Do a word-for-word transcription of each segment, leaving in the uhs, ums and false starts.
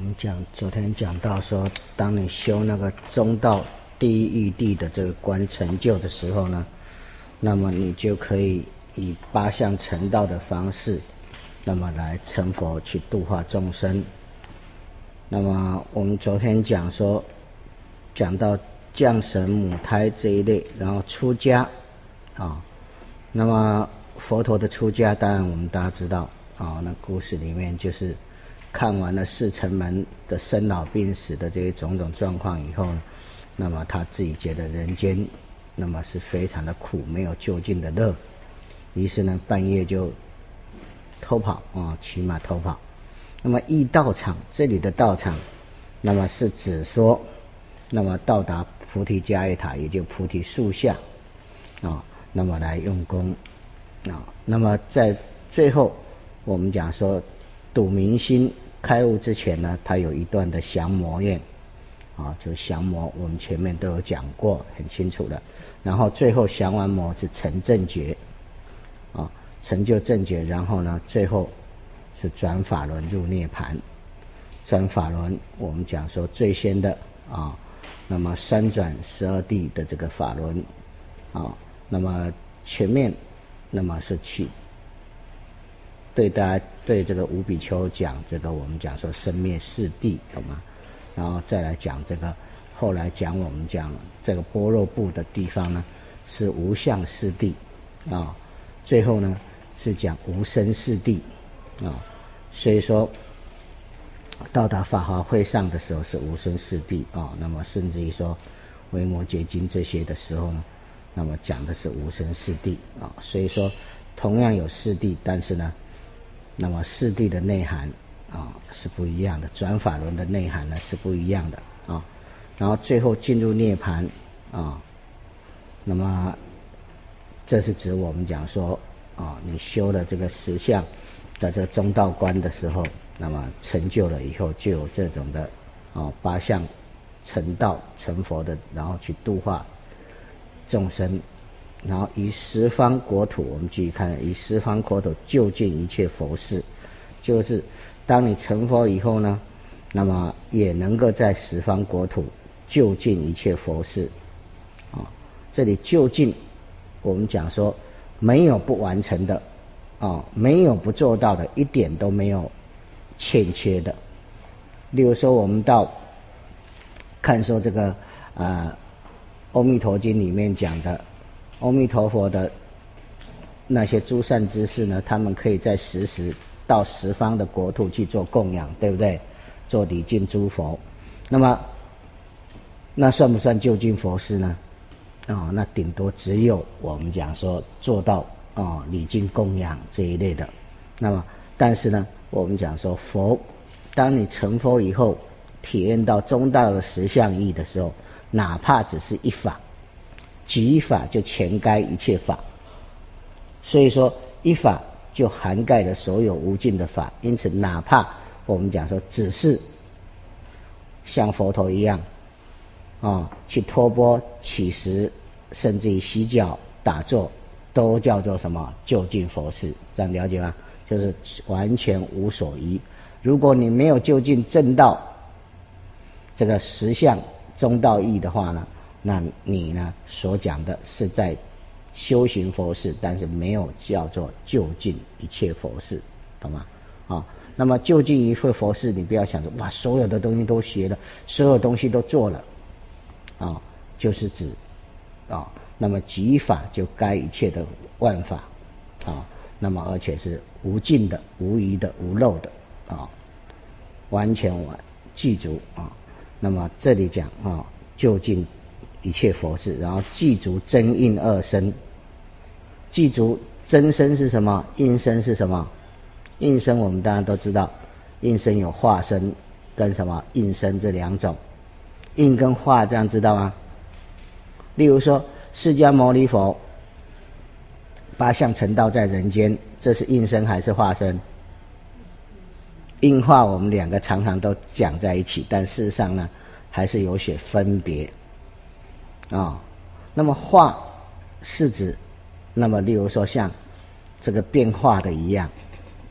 们讲昨天讲到说，当你修那个中道第一义谛的这个观成就的时候呢，那么你就可以以八相成道的方式，那么来成佛去度化众生。那么我们昨天讲说，讲到降神母胎这一类，然后出家啊、哦，那么佛陀的出家，当然我们大家知道啊、哦，那故事里面就是看完了四尘门的生老病死的这些种种状况以后呢，那么他自己觉得人间那么是非常的苦，没有究竟的乐，于是呢半夜就偷跑啊，骑马偷跑。那么义道场，这里的道场，那么是指说，那么到达菩提迦叶塔，也就菩提树下啊，那么来用功啊。那么在最后我们讲说，睹明心开悟之前呢，他有一段的降魔宴啊，就降魔，我们前面都有讲过，很清楚了。然后最后降完魔是成正觉啊，成就正觉，然后呢，最后是转法轮入涅槃。转法轮，我们讲说最先的啊，那么三转十二地的这个法轮啊，那么前面那么是去对大家对这个五比丘讲这个，我们讲说生灭四谛，懂吗？然后再来讲这个，后来讲我们讲这个般若部的地方呢，是无相四谛啊，最后呢是讲无生四谛啊，所以说到达法华会上的时候是无生四谛啊，那么甚至于说维摩诘经这些的时候呢，那么讲的是无生四谛啊，所以说同样有四谛，但是呢，那么四谛的内涵啊是不一样的，转法轮的内涵呢是不一样的啊，然后最后进入涅槃啊，那么这是指我们讲说啊，你修了这个实相的这个中道观的时候，那么成就了以后，就有这种的啊八相成道成佛的，然后去度化众生，然后以十方国土，我们继续看，以十方国土就近一切佛事，就是当你成佛以后呢，那么也能够在十方国土就近一切佛事啊。这里就近，我们讲说没有不完成的啊，没有不做到的，一点都没有欠缺的。例如说，我们到看说这个啊，《阿弥陀经》里面讲的，阿弥陀佛的那些诸善知识呢，他们可以在时时到十方的国土去做供养，对不对？做礼敬诸佛。那么，那算不算就近佛事呢？哦，那顶多只有我们讲说做到哦礼敬供养这一类的。那么，但是呢，我们讲说佛，当你成佛以后，体验到中道的实相义的时候，哪怕只是一法，举一法就全盖一切法，所以说一法就涵盖了所有无尽的法。因此，哪怕我们讲说只是像佛陀一样啊、哦，去托钵乞食，甚至于洗脚打坐，都叫做什么就近佛事，这样了解吗？就是完全无所依。如果你没有就近正道这个实相中道义的话呢，那你呢所讲的是在修行佛事，但是没有叫做就近一切佛事，懂吗？啊、哦，那么就近一切佛事，你不要想着哇，所有的东西都学了，所有东西都做了，啊、哦，就是指啊、哦，那么即法就该一切的万法啊、哦，那么而且是无尽的、无疑的、无漏的啊、哦，完全完具足啊、哦。那么这里讲啊、哦，就近一切佛事，然后具足真应二身。具足真身是什么？应身是什么？应身我们当然都知道，应身有化身跟什么应身这两种。应跟化这样知道吗？例如说释迦牟尼佛八相成道在人间，这是应身还是化身？应化我们两个常常都讲在一起，但事实上呢还是有些分别啊、哦。那么化是指，那么例如说像这个变化的一样，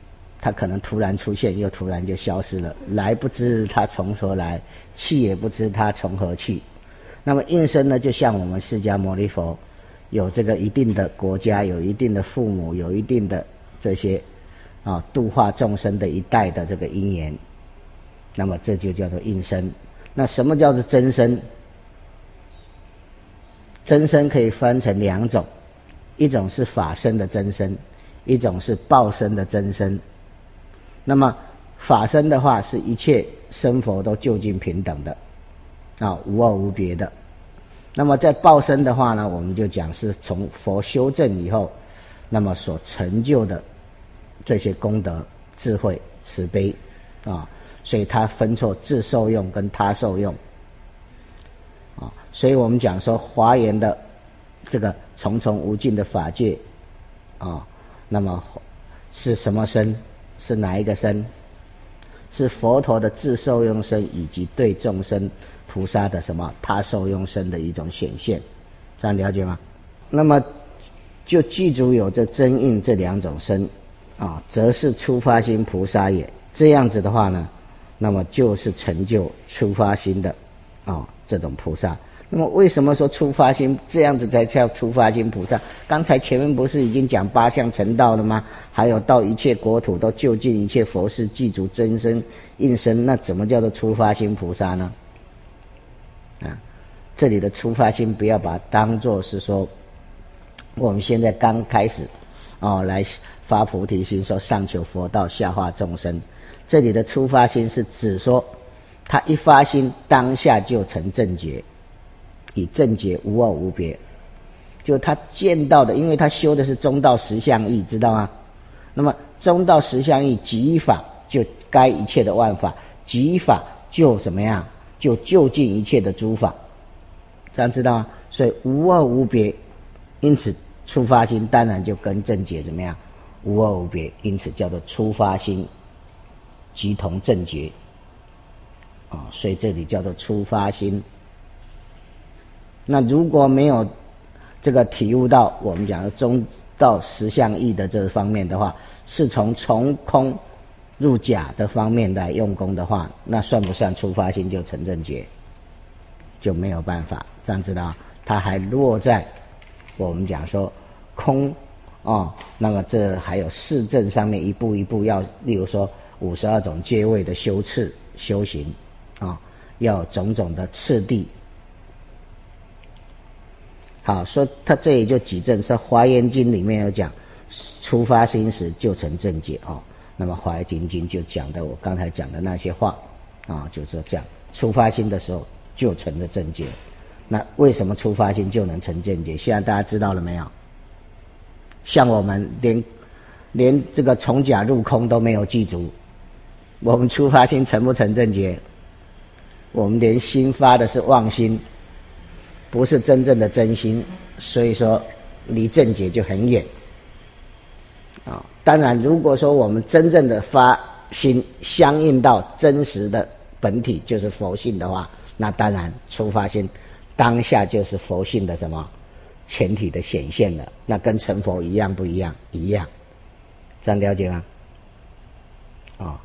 它可能突然出现，又突然就消失了，来不知它从何来，去也不知它从何去。那么应身呢，就像我们释迦牟尼佛有这个一定的国家，有一定的父母，有一定的这些啊度化众生的一代的这个因缘，那么这就叫做应身。那什么叫做真身？真身可以分成两种，一种是法身的真身，一种是报身的真身。那么法身的话，是一切生佛都究竟平等的啊，无二无别的。那么在报身的话呢，我们就讲是从佛修正以后，那么所成就的这些功德、智慧、慈悲啊，所以它分作自受用跟他受用啊。所以我们讲说华严的这个重重无尽的法界啊，那么是什么身？是哪一个身？是佛陀的自受用身，以及对众生菩萨的什么他受用身的一种显现，这样了解吗？那么就具足有这真应这两种身啊，则是初发心菩萨也。这样子的话呢，那么就是成就初发心的啊这种菩萨。那么为什么说初发心这样子才叫初发心菩萨？刚才前面不是已经讲八相成道了吗？还有到一切国土都就近一切佛事具足真身应身，那怎么叫做初发心菩萨呢？啊，这里的初发心不要把它当作是说我们现在刚开始哦来发菩提心，说上求佛道下化众生。这里的初发心是指说他一发心当下就成正觉，以正觉无二无别，就他见到的，因为他修的是中道实相义，知道吗？那么中道实相义即法，就该一切的万法，即法就怎么样？就就近一切的诸法，这样知道吗？所以无二无别，因此初发心当然就跟正觉怎么样？无二无别，因此叫做初发心即同正觉啊，所以这里叫做初发心。那如果没有这个体悟到我们讲的中道实相义的这方面的话，是从从空入假的方面来用功的话，那算不算初发心就成正觉？就没有办法，这样知道？它还落在我们讲说空哦，那么这还有四正上面一步一步要，例如说五十二种阶位的修次修行啊、哦，要有种种的次第。好，说他这里就举证，是《华严经》里面有讲，初发心时就成正觉哦。那么《华严经》就讲的我刚才讲的那些话啊，就是这样，初发心的时候就成了正觉。那为什么初发心就能成正觉？现在大家知道了没有？像我们连连这个从假入空都没有记住，我们初发心成不成正觉？我们连心发的是妄心，不是真正的真心，所以说离正觉就很远啊。当然如果说我们真正的发心相应到真实的本体就是佛性的话，那当然初发心当下就是佛性的什么前提的显现了，那跟成佛一样不一样？一样，这样了解吗？啊、哦，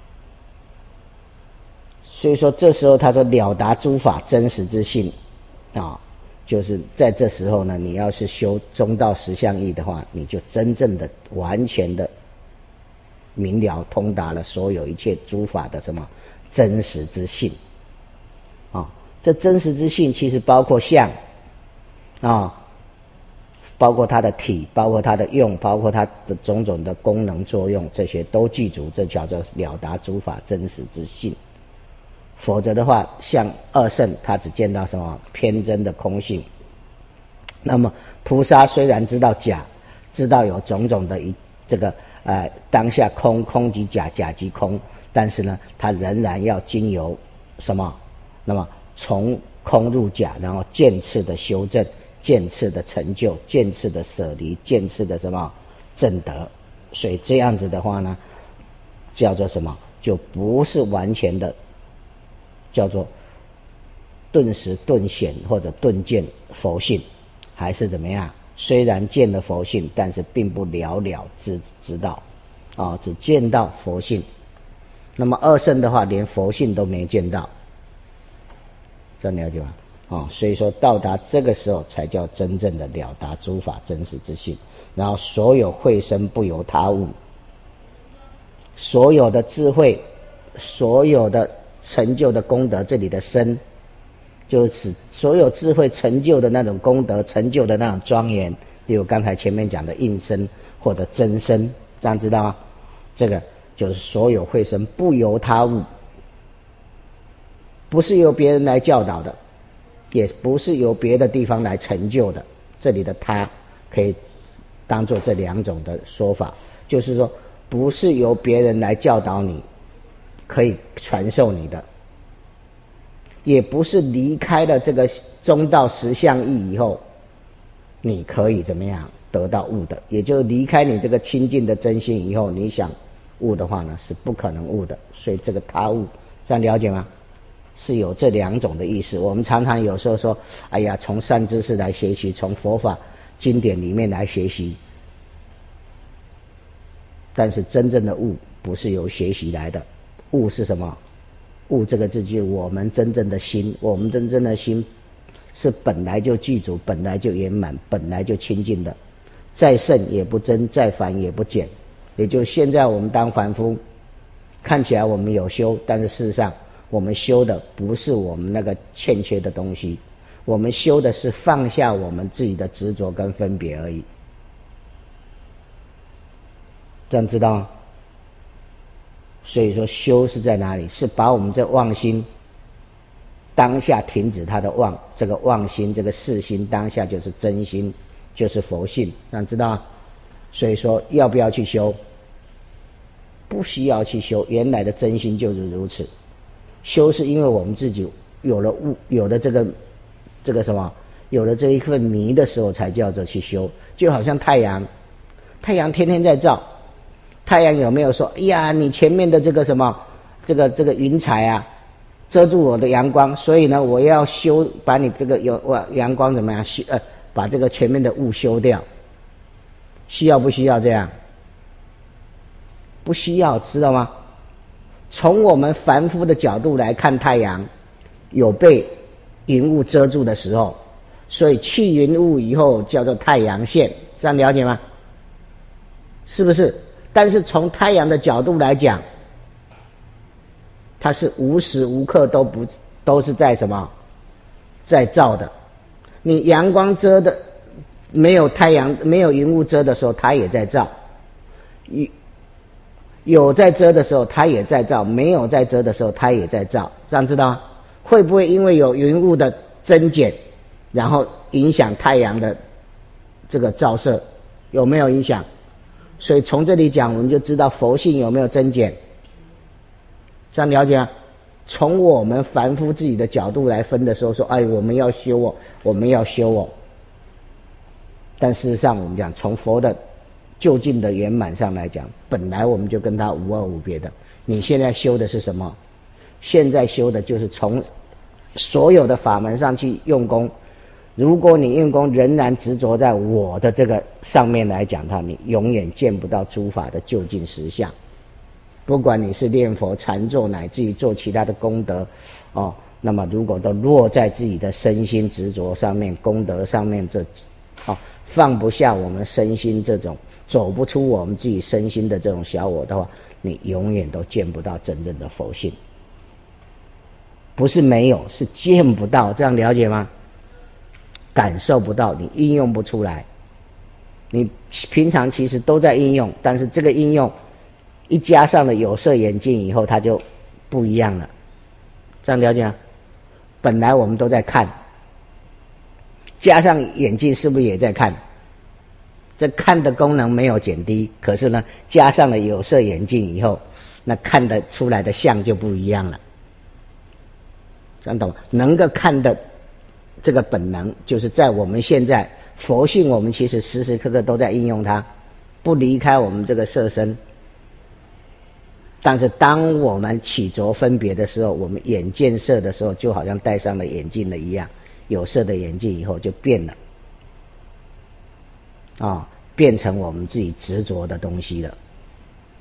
所以说这时候他说了达诸法真实之性啊、哦，就是在这时候呢，你要是修中道实相义的话，你就真正的完全的明了通达了所有一切诸法的什么真实之性啊、哦，这真实之性其实包括相啊、哦，包括它的体，包括它的用，包括它的种种的功能作用，这些都具足，这叫做了达诸法真实之性。否则的话，像二圣他只见到什么偏真的空性，那么菩萨虽然知道假，知道有种种的一这个呃当下空，空即假，假即空，但是呢他仍然要经由什么，那么从空入假，然后渐次的修正，渐次的成就，渐次的舍离，渐次的什么正德。所以这样子的话呢，叫做什么？就不是完全的叫做顿时顿显或者顿见佛性，还是怎么样？虽然见了佛性，但是并不了了知知道啊，只见到佛性。那么二圣的话，连佛性都没见到，这样了解吗？啊，所以说到达这个时候，才叫真正的了达诸法真实之性。然后所有慧生不由他物，所有的智慧，所有的成就的功德，这里的身，就是所有智慧成就的那种功德，成就的那种庄严，例如刚才前面讲的应身或者真身，这样知道吗？这个就是所有慧生不由他物，不是由别人来教导的，也不是由别的地方来成就的。这里的他可以当做这两种的说法，就是说不是由别人来教导你，可以传授你的，也不是离开了这个中道实相义以后，你可以怎么样得到悟的，也就是离开你这个清净的真心以后，你想悟的话呢，是不可能悟的。所以这个他悟，这样了解吗？是有这两种的意思。我们常常有时候说，哎呀，从善知识来学习，从佛法经典里面来学习，但是真正的悟不是由学习来的。悟是什么？悟这个字就是我们真正的心，我们真正的心是本来就具足，本来就圆满，本来就清净的，再胜也不增，再繁也不减。也就是现在我们当凡夫，看起来我们有修，但是事实上我们修的不是我们那个欠缺的东西，我们修的是放下我们自己的执着跟分别而已。这样知道吗？所以说修是在哪里？是把我们这妄心当下停止它的妄，这个妄心这个事心当下就是真心，就是佛性。这样知道吗？所以说要不要去修？不需要去修，原来的真心就是如此。修是因为我们自己有了悟，有了这个这个什么，有了这一份迷的时候才叫做去修。就好像太阳，太阳天天在照，太阳有没有说，哎呀，你前面的这个什么这个这个云彩啊遮住我的阳光，所以呢我要修，把你这个有阳光怎么样修，呃把这个前面的雾修掉。需要不需要这样？不需要，知道吗？从我们凡夫的角度来看，太阳有被云雾遮住的时候，所以去云雾以后叫做太阳现，这样了解吗？是不是？但是从太阳的角度来讲，它是无时无刻都不都是在什么在照的。你阳光遮的没有太阳没有云雾遮的时候，它也在照，有在遮的时候它也在照，没有在遮的时候它也在照。这样知道吗？会不会因为有云雾的增减，然后影响太阳的这个照射？有没有影响？所以从这里讲，我们就知道佛性有没有增减。这样了解吗？从我们凡夫自己的角度来分的时候，说，哎，我们要修哦，我们要修哦。但事实上，我们讲从佛的究竟的圆满上来讲，本来我们就跟他无二无别的。你现在修的是什么？现在修的就是从所有的法门上去用功。如果你用功仍然执着在我的这个上面来讲它，你永远见不到诸法的究竟实相。不管你是念佛禅坐，乃至于做其他的功德哦，那么如果都落在自己的身心执着上面，功德上面这哦放不下我们身心这种，走不出我们自己身心的这种小我的话，你永远都见不到真正的佛性。不是没有，是见不到，这样了解吗？感受不到，你应用不出来。你平常其实都在应用，但是这个应用一加上了有色眼镜以后，它就不一样了。这样了解吗？本来我们都在看，加上眼镜是不是也在看？这看的功能没有减低，可是呢，加上了有色眼镜以后，那看得出来的相就不一样了。这样懂吗？能够看的这个本能，就是在我们现在佛性，我们其实时时刻刻都在应用它，不离开我们这个色身。但是当我们起着分别的时候，我们眼见色的时候，就好像戴上了眼镜了一样，有色的眼镜以后就变了，啊、哦，变成我们自己执着的东西了。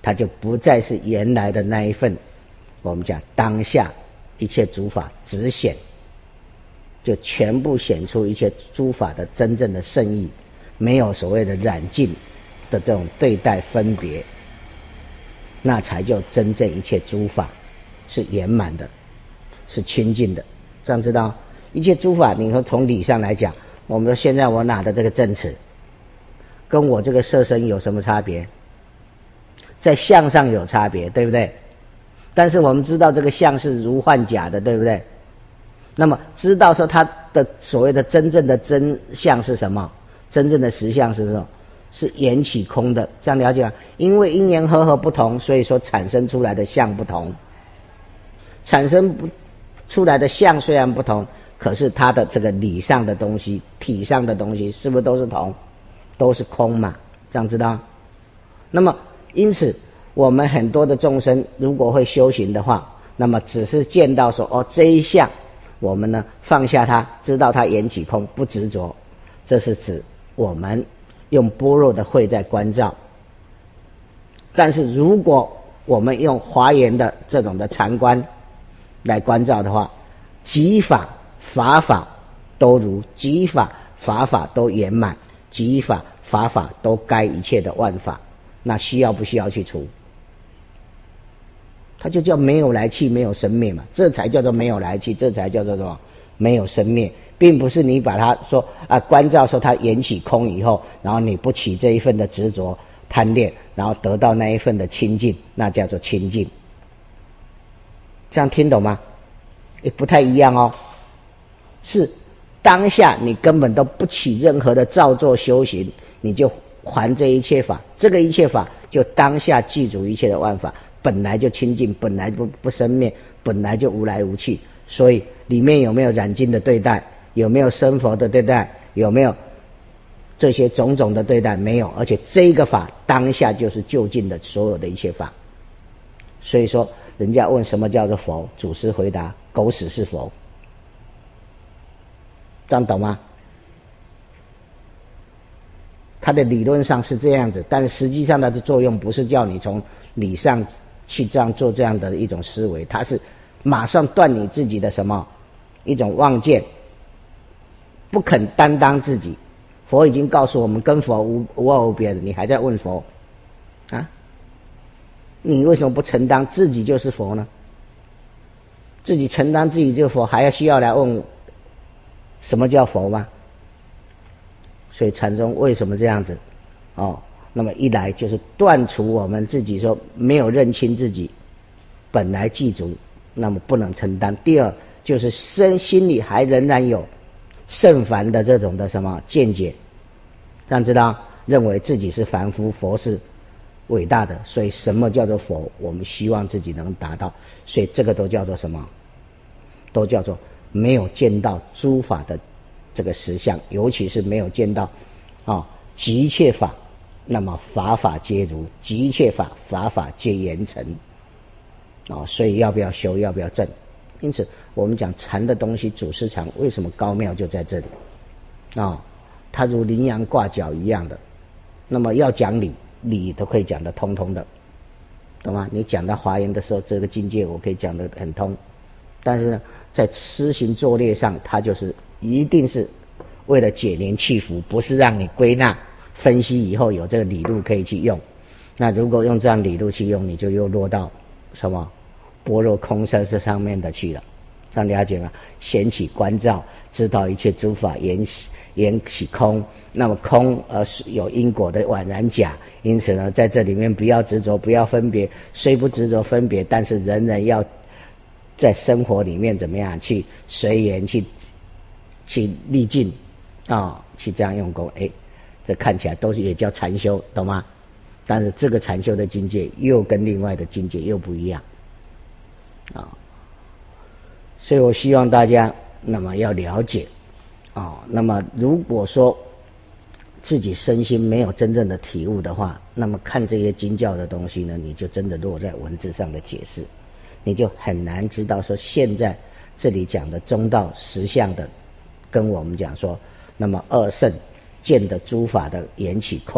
它就不再是原来的那一份，我们讲当下一切诸法直显，就全部显出一切诸法的真正的圣意，没有所谓的染净的这种对待分别，那才叫真正一切诸法是圆满的，是清净的。这样知道一切诸法，你说从理上来讲，我们说现在我拿的这个正尺跟我这个色身有什么差别？在相上有差别，对不对？但是我们知道这个相是如幻假的，对不对？那么知道说它的所谓的真正的真相是什么？真正的实相是什么？是缘起空的，这样了解吗？因为因缘和合不同，所以说产生出来的相不同。产生不出来的相虽然不同，可是它的这个理上的东西、体上的东西，是不是都是同？都是空嘛？这样知道？那么因此，我们很多的众生如果会修行的话，那么只是见到说哦这一相，我们呢放下它，知道它缘起空，不执着，这是指我们用般若的慧在观照。但是如果我们用华严的这种的禅观来观照的话，即法法法都如，即法法法都圆满，即法法法都该一切的万法，那需要不需要去除？它就叫没有来去，没有生灭嘛，这才叫做没有来去，这才叫做什么？没有生灭，并不是你把它说啊观照说它缘起空以后，然后你不起这一份的执着贪恋，然后得到那一份的清净，那叫做清净。这样听懂吗？也不太一样哦。是当下你根本都不起任何的造作修行，你就还这一切法，这个一切法就当下记住一切的万法，本来就清净，本来不不生灭，本来就无来无去。所以里面有没有染净的对待？有没有生佛的对待？有没有这些种种的对待？没有。而且这一个法当下就是究竟的所有的一切法。所以说人家问什么叫做佛，祖师回答狗屎是佛。这样懂吗？它的理论上是这样子，但是实际上它的作用不是叫你从理上去这样做这样的一种思维，它是马上断你自己的什么一种妄见，不肯担当自己。佛已经告诉我们跟佛无无二无别的，你还在问佛啊？你为什么不承担自己就是佛呢？自己承担自己就是佛，还要需要来问什么叫佛吗？所以禅宗为什么这样子哦？那么一来就是断除我们自己说没有认清自己本来具足，那么不能承担。第二就是身心里还仍然有甚凡的这种的什么见解，这样知道认为自己是凡夫，佛是伟大的，所以什么叫做佛，我们希望自己能达到，所以这个都叫做什么？都叫做没有见到诸法的这个实相，尤其是没有见到啊即一切法，那么法法皆如，即一切法，法法皆严成啊，所以要不要修，要不要证？因此我们讲禅的东西，祖师禅为什么高妙就在这里啊？它如羚羊挂角一样的，那么要讲理，理都可以讲得通通的，懂吗？你讲到华严的时候，这个境界我可以讲得很通，但是呢，在施行作业上，它就是一定是为了解联气服，不是让你归纳分析以后有这个理路可以去用。那如果用这样理路去用，你就又落到什么般若空生这上面的去了，这样了解吗？显起观照，知道一切诸法缘起缘起空，那么空而有因果的宛然假，因此呢，在这里面不要执着，不要分别，虽不执着分别，但是人人要在生活里面怎么样去随缘去去历尽啊、哦，去这样用功，哎，这看起来都是也叫禅修，懂吗？但是这个禅修的境界又跟另外的境界又不一样啊、哦，所以我希望大家那么要了解啊、哦。那么如果说自己身心没有真正的体悟的话，那么看这些经教的东西呢，你就真的落在文字上的解释，你就很难知道说现在这里讲的中道实相的，跟我们讲说，那么二圣见的诸法的缘起空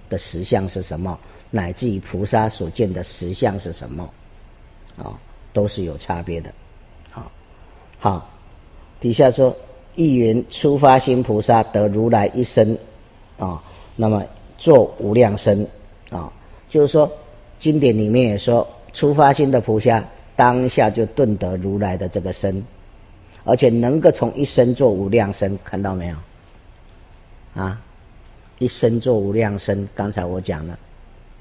的实相是什么，乃至于菩萨所见的实相是什么，啊、哦，都是有差别的，啊、哦，好，底下说，亦云初发心菩萨得如来一身，啊、哦，那么作无量身，啊、哦，就是说，经典里面也说，初发心的菩萨当下就顿得如来的这个身，而且能够从一身做无量身，看到没有？啊，一身做无量身，刚才我讲了。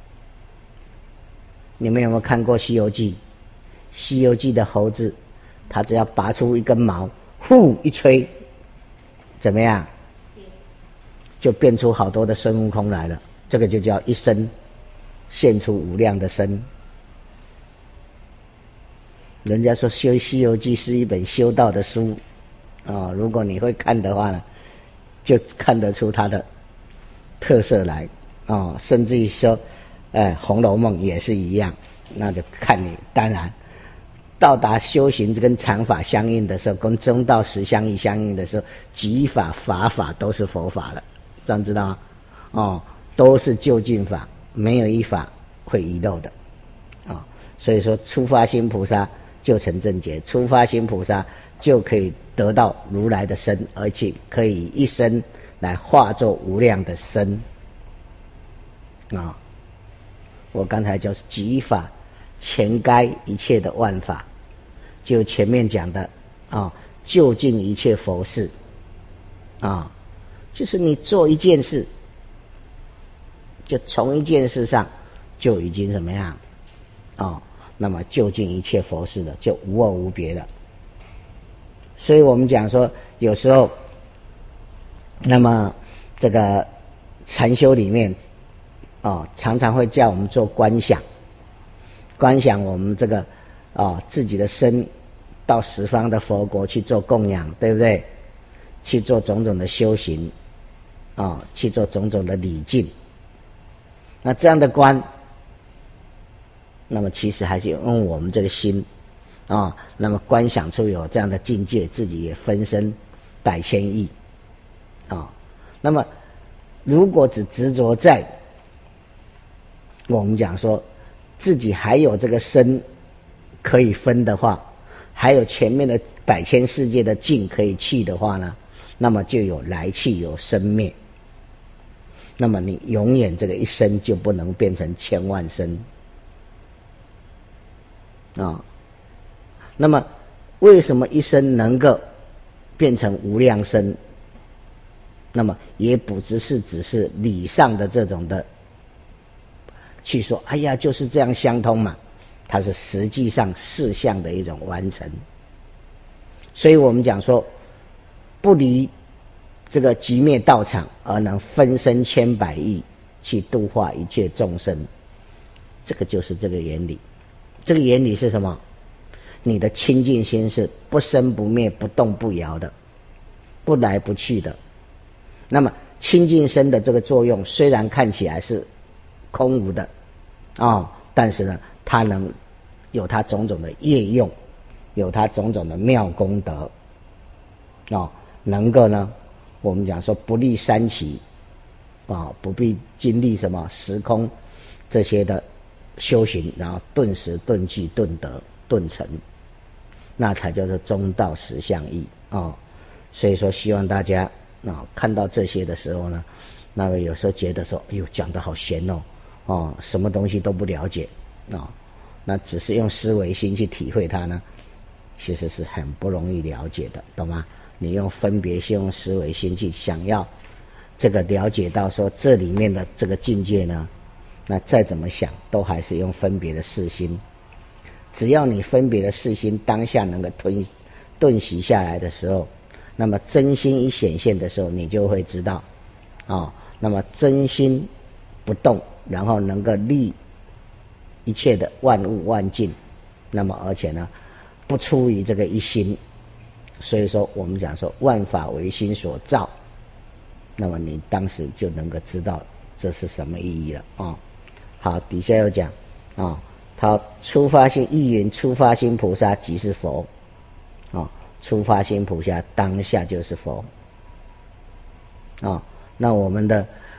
你们有没有看过《西游记》？《西游记》的猴子，他只要拔出一根毛，呼一吹，怎么样？就变出好多的孙悟空来了。这个就叫一身现出无量的身。人家说修《西游记》是一本修道的书啊、哦，如果你会看的话呢，就看得出它的特色来啊、哦，甚至于说，哎，《红楼梦》也是一样，那就看你。当然，到达修行跟常法相应的时候，跟中道实相义相应的时候，极法法法都是佛法了，这样知道吗？哦，都是究竟法，没有一法会遗漏的啊、哦。所以说，初发心菩萨就成正觉，初发心菩萨就可以得到如来的身，而且可以一身来化作无量的身啊、哦。我刚才就是极法前该一切的万法，就前面讲的啊、哦，究竟一切佛事啊、哦，就是你做一件事，就从一件事上就已经怎么样哦，那么究竟一切佛事的就无二无别了。所以我们讲说，有时候，那么这个禅修里面，哦，常常会叫我们做观想，观想我们这个哦自己的身到十方的佛国去做供养，对不对？去做种种的修行，哦，去做种种的礼敬。那这样的观，那么其实还是用我们这个心啊、哦，那么观想出有这样的境界，自己也分身百千亿啊、哦。那么如果只执着在我们讲说自己还有这个身可以分的话，还有前面的百千世界的境可以去的话呢，那么就有来去，有生灭。那么你永远这个一生就不能变成千万生啊、哦。那么为什么一生能够变成无量生？那么也不只是只是理上的这种的去说，哎呀就是这样相通嘛，它是实际上事项的一种完成。所以我们讲说，不离这个寂灭道场而能分身千百亿去度化一切众生，这个就是这个原理。这个原理是什么？你的清净心是不生不灭、不动不摇的，不来不去的。那么清净身的这个作用虽然看起来是空无的哦，但是呢，它能有它种种的业用，有它种种的妙功德哦，能够呢，我们讲说不历三期啊、哦，不必经历什么时空这些的修行，然后顿时顿具顿得顿成，那才叫做中道实相义啊、哦。所以说，希望大家啊、哦、看到这些的时候呢，那么有时候觉得说，哎呦，讲得好玄哦，哦，什么东西都不了解啊、哦，那只是用思维心去体会它呢，其实是很不容易了解的，懂吗？你用分别心、用思维心去想要这个了解到说这里面的这个境界呢，那再怎么想都还是用分别的视心。只要你分别的视心当下能够吞顿息下来的时候，那么真心一显现的时候，你就会知道啊、哦，那么真心不动，然后能够立一切的万物万境，那么而且呢不出于这个一心，所以说我们讲说万法唯心所造，那么你当时就能够知道这是什么意义了啊、哦。好，底下又讲啊、哦，他初发心亦云初发心菩萨即是佛啊、哦，初发心菩萨当下就是佛啊、哦。那我们的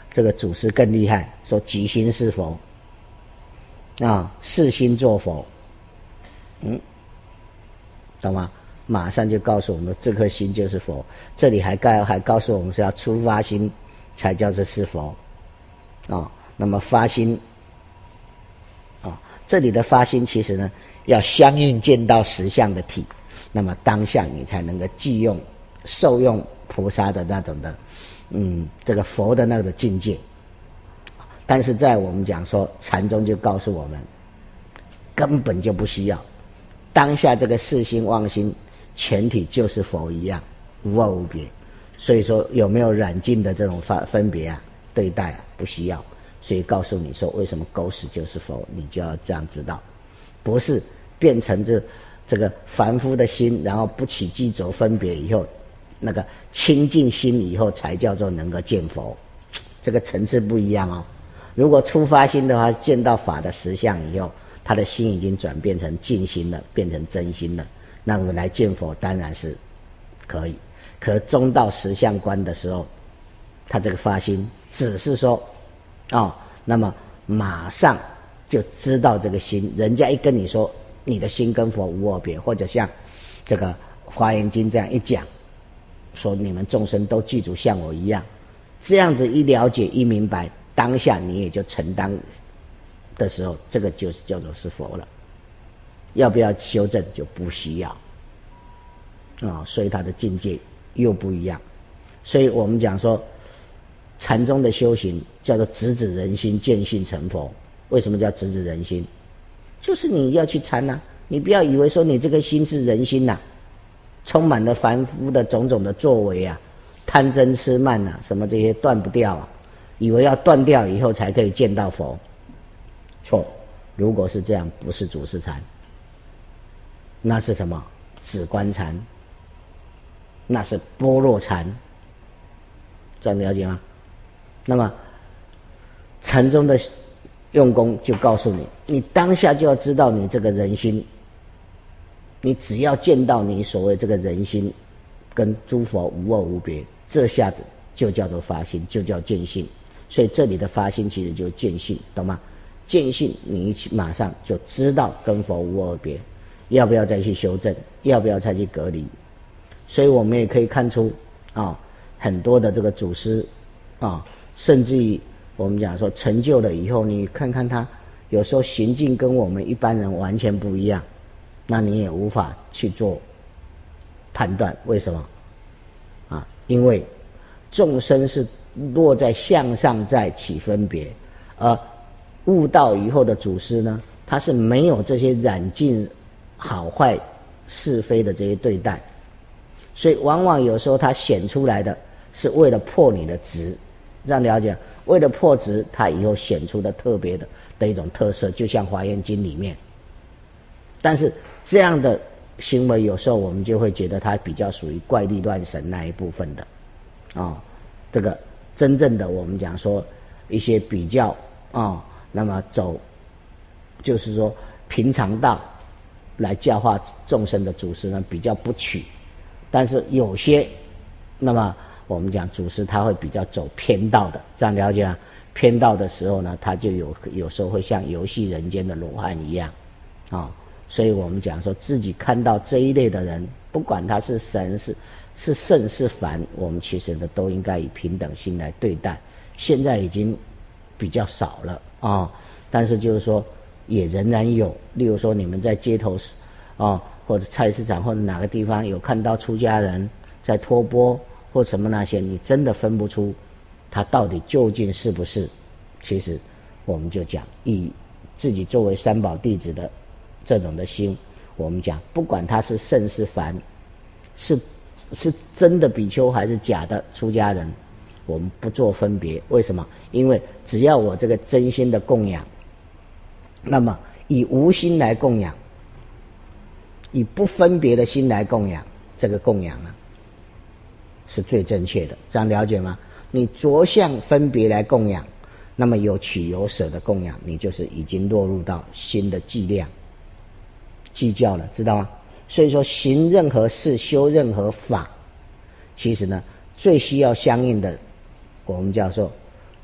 这个祖师更厉害，说即心是佛啊，是心作佛，嗯，懂吗？马上就告诉我们，这颗心就是佛。这里还告还告诉我们是要出发心才叫做是佛啊。那么发心啊，这里的发心其实呢，要相应见到实相的体，那么当下你才能够即用受用菩萨的那种的，嗯，这个佛的那个境界。但是在我们讲说禅宗就告诉我们，根本就不需要，当下这个四心妄心全体就是佛一样，无二无别。所以说有没有染净的这种分别啊对待啊，不需要。所以告诉你说为什么狗屎就是佛，你就要这样知道，不是变成这这个凡夫的心，然后不起记着分别以后，那个清净心以后才叫做能够见佛，这个层次不一样哦。如果初发心的话，见到法的实相以后，他的心已经转变成净心了，变成真心了，那么来见佛当然是可以。可中到实相观的时候，他这个发心只是说哦，那么马上就知道这个心，人家一跟你说你的心跟佛无二别，或者像这个华严经这样一讲，说你们众生都具足像我一样，这样子一了解一明白，当下你也就承担的时候，这个就叫做是佛了。要不要修正就不需要啊、哦，所以他的境界又不一样。所以我们讲说禅宗的修行叫做直指人心，见性成佛。为什么叫直指人心？就是你要去参啊，你不要以为说你这个心是人心呐、啊，充满了凡夫的种种的作为啊，贪嗔痴慢啊，什么这些断不掉啊，以为要断掉以后才可以见到佛。错，如果是这样，不是祖师禅，那是什么？止观禅，那是般若禅，这样了解吗？那么禅宗的用功就告诉你，你当下就要知道你这个人心，你只要见到你所谓这个人心跟诸佛无二无别，这下子就叫做发心，就叫见性。所以这里的发心其实就是见性，懂吗？见性你马上就知道跟佛无二别，要不要再去修正，要不要再去隔离。所以我们也可以看出啊、哦，很多的这个祖师啊、哦，甚至于我们讲说成就了以后，你看看他有时候行径跟我们一般人完全不一样，那你也无法去做判断。为什么啊？因为众生是落在向上在起分别，而悟道以后的祖师呢，他是没有这些染净好坏是非的这些对待，所以往往有时候他显出来的是为了破你的执，这样了解？为了破执，他以后显出的特别的的一种特色，就像华严经里面。但是这样的行为有时候我们就会觉得他比较属于怪力乱神那一部分的啊、哦，这个真正的我们讲说一些比较啊、哦，那么走就是说平常道来教化众生的祖师呢，比较不取。但是有些那么我们讲祖师他会比较走偏道的，这样了解吗？偏道的时候呢，他就有有时候会像游戏人间的罗汉一样啊、哦，所以我们讲说自己看到这一类的人，不管他是神是是圣是凡，我们其实呢都应该以平等心来对待。现在已经比较少了啊、哦，但是就是说也仍然有，例如说你们在街头啊、哦，或者菜市场或者哪个地方有看到出家人在托钵或什么那些，你真的分不出他到底究竟是不是。其实我们就讲以自己作为三宝弟子的这种的心，我们讲不管他是圣是凡，是是真的比丘还是假的出家人，我们不做分别。为什么？因为只要我这个真心的供养，那么以无心来供养，以不分别的心来供养，这个供养呢是最正确的，这样了解吗？你着相分别来供养，那么有取有舍的供养，你就是已经落入到心的计量计较了，知道吗？所以说行任何事修任何法，其实呢最需要相应的我们叫做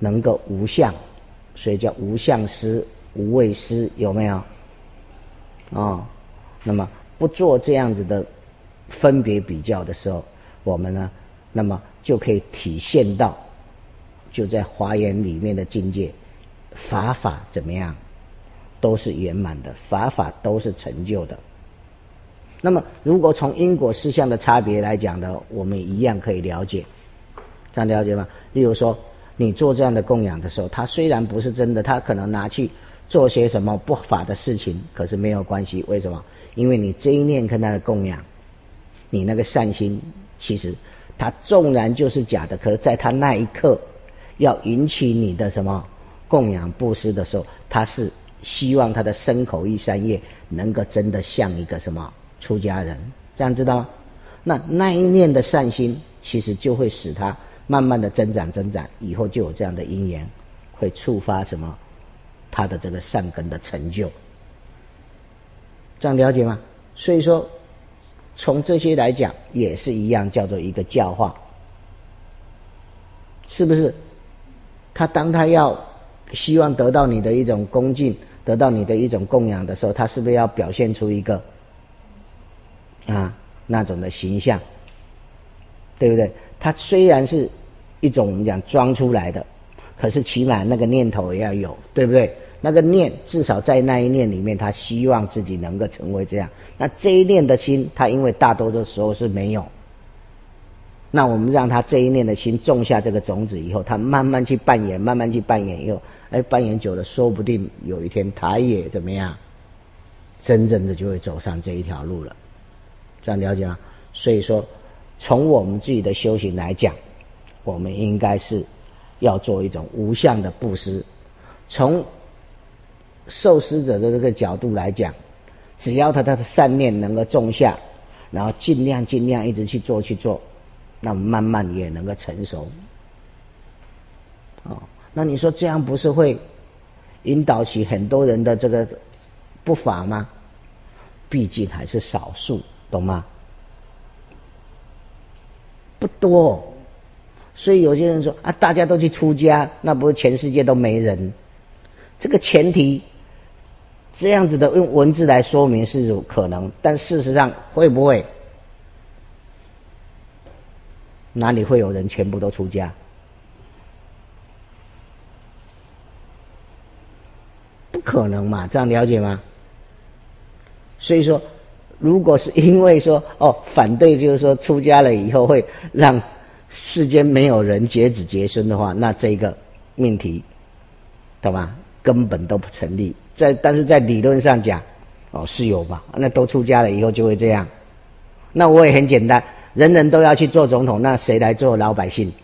能够无相，所以叫无相思、无畏思，有没有？哦，那么不做这样子的分别比较的时候，我们呢，那么就可以体现到，就在华严里面的境界，法法怎么样，都是圆满的，法法都是成就的。那么如果从因果事项的差别来讲呢，我们一样可以了解，这样了解吗？例如说你做这样的供养的时候，它虽然不是真的，它可能拿去做些什么不法的事情，可是没有关系。为什么？因为你这一念跟他的供养，你那个善心，其实它纵然就是假的，可是在他那一刻要引起你的什么供养布施的时候，他是希望他的身口意三业能够真的像一个什么出家人，这样知道吗？那那一念的善心，其实就会使他慢慢的增长增长，以后就有这样的因缘，会触发什么他的这个善根的成就，这样了解吗？所以说从这些来讲也是一样，叫做一个教化，是不是？他当他要希望得到你的一种恭敬，得到你的一种供养的时候，他是不是要表现出一个啊那种的形象，对不对？他虽然是一种我们讲装出来的，可是起码那个念头也要有，对不对？那个念至少在那一念里面，他希望自己能够成为这样。那这一念的心，他因为大多的时候是没有，那我们让他这一念的心种下这个种子以后，他慢慢去扮演，慢慢去扮演以后，哎，扮演久了，说不定有一天他也怎么样，真正的就会走上这一条路了，这样了解吗？所以说从我们自己的修行来讲，我们应该是要做一种无相的布施。从受施者的这个角度来讲，只要他的善念能够种下，然后尽量尽量一直去做去做，那慢慢也能够成熟。哦，那你说这样不是会引导起很多人的这个不法吗？毕竟还是少数，懂吗？不多，所以有些人说啊，大家都去出家，那不是全世界都没人？这个前提这样子的用文字来说明是有可能，但事实上会不会？哪里会有人全部都出家？不可能嘛，这样了解吗？所以说如果是因为说哦反对，就是说出家了以后会让世间没有人结子结孙的话，那这个命题懂吗？根本都不成立。在但是在理论上讲，哦是有吧？那都出家了以后就会这样。那我也很简单，人人都要去做总统，那谁来做老百姓？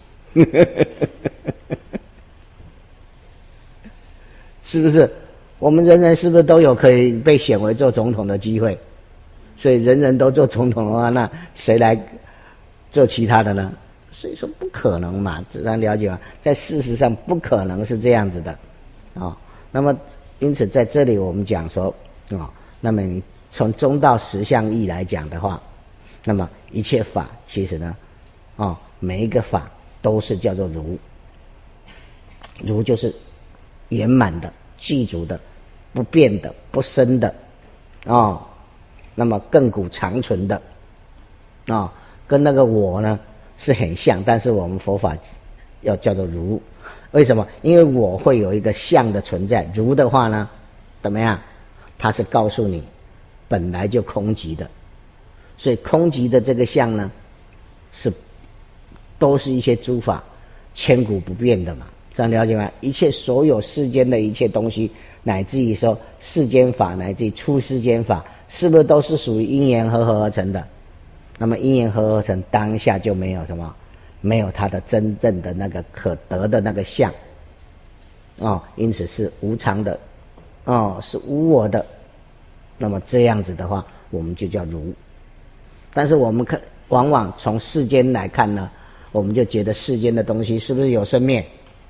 是不是？我们人人是不是都有可以被选为做总统的机会？所以人人都做总统的话，那谁来做其他的呢？所以说不可能嘛，这样了解吗？在事实上不可能是这样子的啊、哦。那么因此在这里我们讲说啊、哦，那么你从中道实相义来讲的话，那么一切法其实呢，哦，每一个法都是叫做如，如就是圆满的、具足的、不变的、不生的，哦，那么亘古长存的，哦，跟那个我呢是很像，但是我们佛法要叫做如。为什么？因为我会有一个相的存在，如的话呢，怎么样？它是告诉你本来就空寂的，所以空寂的这个相呢，是都是一些诸法千古不变的嘛，这样了解吗？一切所有世间的一切东西，乃至于说世间法，乃至于出世间法，是不是都是属于因缘和合而成的？那么因缘和合而成，当下就没有什么，没有它的真正的那个可得的那个相，哦，因此是无常的，哦，是无我的。那么这样子的话，我们就叫如。但是我们看，往往从世间来看呢，我们就觉得世间的东西是不是有生灭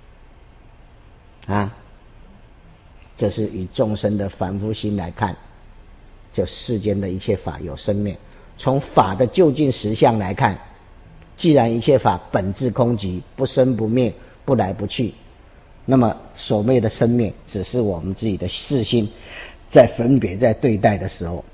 啊？这是以众生的凡夫心来看，就世间的一切法有生灭。从法的究竟实相来看，既然一切法本质空寂，不生不灭，不来不去， 那么所谓的生灭，只是我们自己的视心在分别在对待的时候。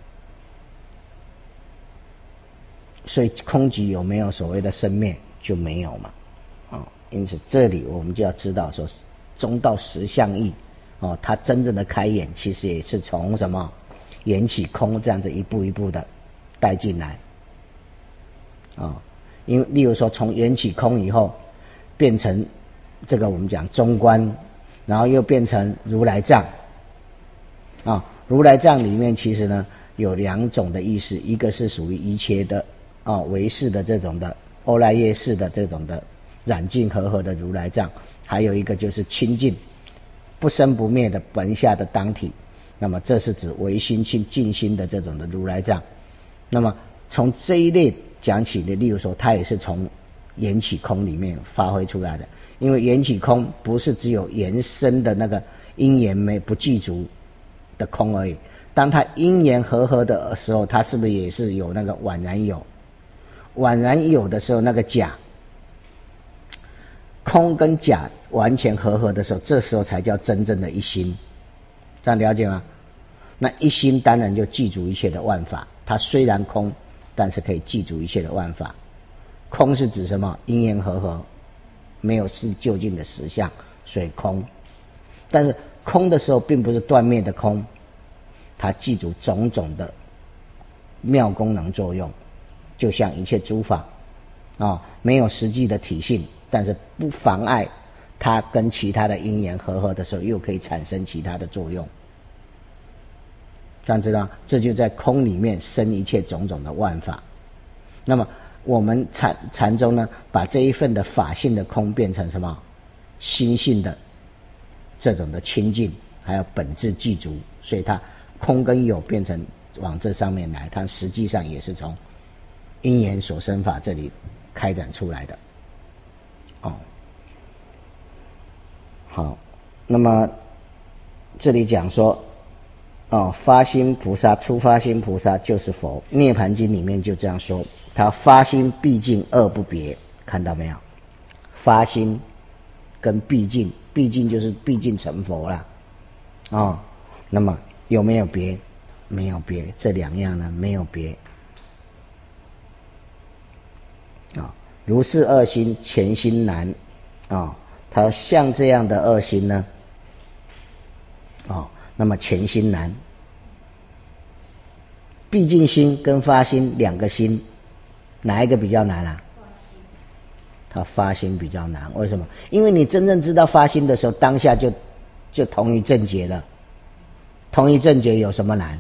所以空寂有没有所谓的生灭就没有嘛，哦，因此这里我们就要知道说，中道实相义，哦，它真正的开眼其实也是从什么缘起空这样子一步一步的带进来，哦，因为例如说从缘起空以后变成这个我们讲中观，然后又变成如来藏，啊、哦，如来藏里面其实呢有两种的意思，一个是属于一切的啊，唯识的这种的欧赖耶识的这种的染净和合的如来藏，还有一个就是清净不生不灭的本下的当体，那么这是指唯心清净心的这种的如来藏。那么从这一类讲起的，例如说它也是从缘起空里面发挥出来的，因为缘起空不是只有缘生的那个因缘没不具足的空而已，当它因缘和合的时候，它是不是也是有那个宛然有？宛然有的时候，那个假空跟假完全和合的时候，这时候才叫真正的一心，这样了解吗？那一心当然就记住一切的万法，它虽然空，但是可以记住一切的万法。空是指什么？因缘和合，没有是究竟的实相，所以空。但是空的时候，并不是断灭的空，它记住种种的妙功能作用。就像一切诸法啊、哦，没有实际的体性，但是不妨碍它跟其他的因缘和合的时候，又可以产生其他的作用。这样知道，这就在空里面生一切种种的万法。那么我们禅禅宗呢，把这一份的法性的空变成什么？心性的这种的清净，还有本质具足，所以它空跟有变成往这上面来，它实际上也是从因缘所生法这里开展出来的。哦，好，那么这里讲说，哦，发心菩萨，初发心菩萨就是佛。涅盘经里面就这样说，他发心毕竟二不别，看到没有？发心跟毕竟，毕竟就是毕竟成佛啦。哦，那么有没有别？没有别，这两样呢没有别。啊，如是二心，前心难啊。他像这样的二心呢，啊，那么前心难。毕竟心跟发心两个心，哪一个比较难啊？他发心比较难，为什么？因为你真正知道发心的时候，当下就就同一正觉了。同一正觉有什么难？